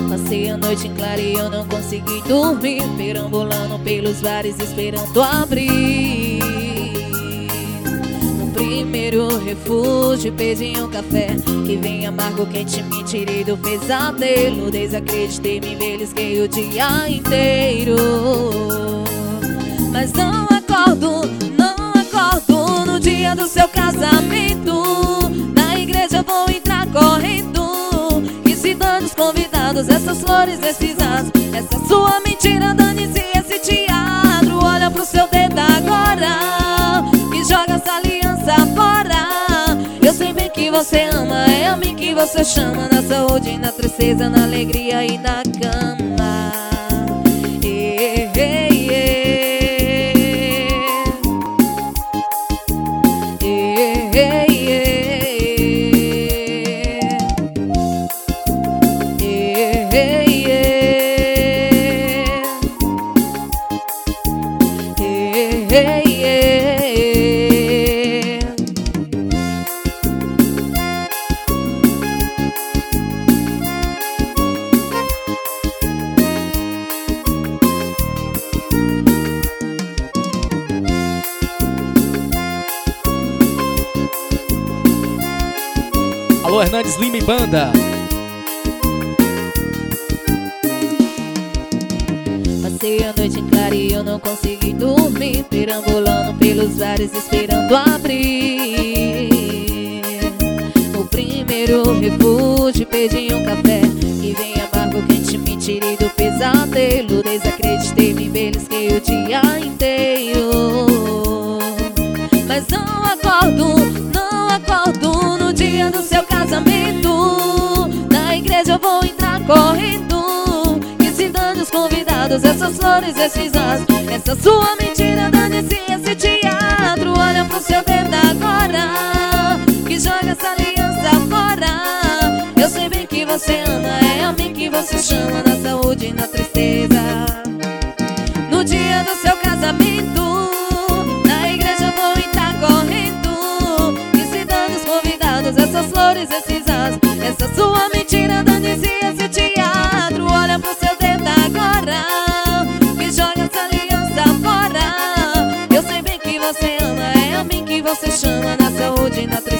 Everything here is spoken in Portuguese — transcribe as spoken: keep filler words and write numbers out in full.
Passei a noite em claro e eu não consegui dormir, perambulando pelos bares esperando abrir. No primeiro refúgio pedi um café que vem amargo, quente, me tirei do pesadelo. Desacreditei, me belisquei o dia inteiro, mas não acordo, não acordo no dia do seu casamento. Na igreja eu vou entrar correndo, e se dane os convidados, essas flores, esses atos, essa sua mentira, dane-se esse teatro. Olha pro seu dedo agora e joga essa aliança fora. Eu sei bem que você ama, é a mim que você chama, na saúde e na tristeza, na alegria e na cama. Ei, ei, ei. Ei, ei, ei. Ei, ei, ei. Ei, ei, ei. Alô, Hernandes Lima e Banda. Passei a noite em claro e eu não consegui dormir, perambulando pelos bares esperando abrir. No primeiro refúgio pedi um café que vem amargo, quente, me tirei do pesadelo. Desacreditei, me belisquei o dia inteiro, mas não acordo, não acordo no dia do seu casamento. Na igreja eu vou entrar correndo, que se dane os convidados, essas flores, esses atos, essa sua mentira, dane-se esse teatro. Olha pro seu dedo agora que joga essa aliança fora. Eu sei bem que você ama, é a mim que você chama, na saúde e na tristeza. No dia do seu casamento, na igreja eu vou entrar correndo, que se dane os convidados, essas flores, esses atos, essa sua mentira, dane-se esse teatro. Olha pro seu dedo agora que joga essa aliança fora. Eu sei bem que você ama, é a mim que você chama, na saúde e na tristeza.